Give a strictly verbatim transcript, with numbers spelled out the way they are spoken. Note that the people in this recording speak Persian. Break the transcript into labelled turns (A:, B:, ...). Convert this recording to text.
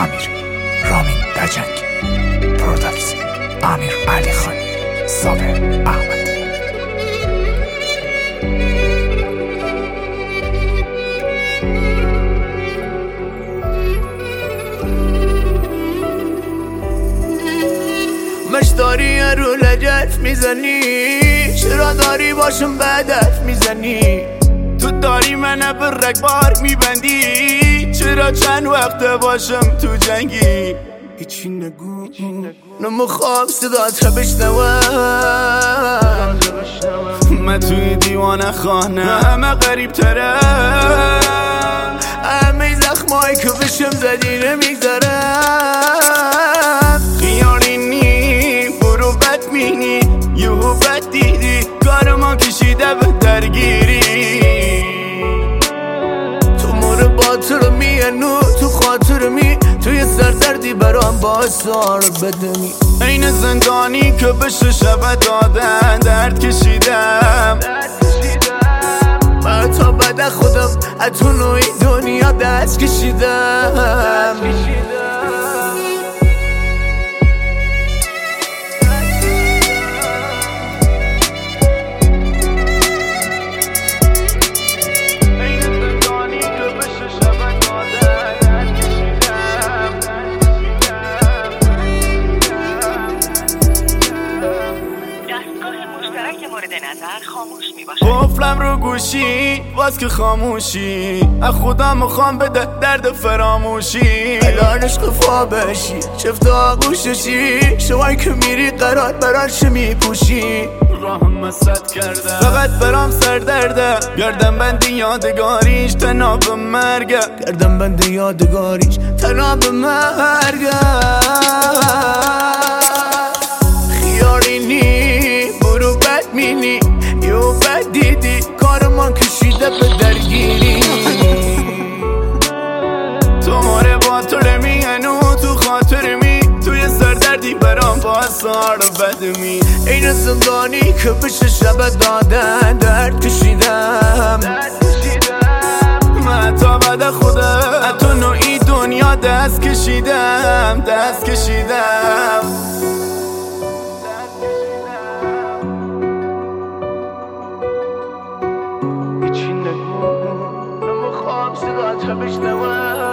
A: امیر، رامین دجنگ، پروداکت امیر علی خان، صابر احمد.
B: مش داری رو لجت میزنی، چرا داری باشم بدت میزنی؟ تو داری منو به رگبار میبندی، چرا چند وقت باشم تو جنگی؟ هیچی نگو نمیخوام صدات بشنوم، من توی دیوانه خانه همه غریب ترم، همه زخمایی که بشم زدی نمیگذارم. خیالی نی برو بد مینی، یهو بد دیدی کار ما کشیده به درگیری. تو مور باطر میانو تو خاطر می، توی سردردی برام باسار بدمی. این زندانی که بشه شب دادن درد کشیدم، من تا بعد خودم اتو نوعی دنیا دست کشیدم. قفلم رو گوشی باز که خاموشی، از خدا میخوام بده درد فراموشی. الان عشق فا بشی چفت آغوششی، شوایی که میری قرار براش میپوشی. راهم مسد کردم فقط برام سر درده، گردم بندی یادگاریش تناب مرگه، گردم بندی یادگاریش تناب مرگه. خیالی نی برو بد مینی، یو بد دیدی کار من کشیده به درگیری. تو ماره با تو رمیانو تو خاطر می، توی سردردی برام باسار بدمی. این زندانی که بشه شب دادن درد کشیدم، من تا بعد خودم تو نوعی دنیا دست کشیدم، دست کشیدم. هیچی نگو نمیخوام صدات بشنوم.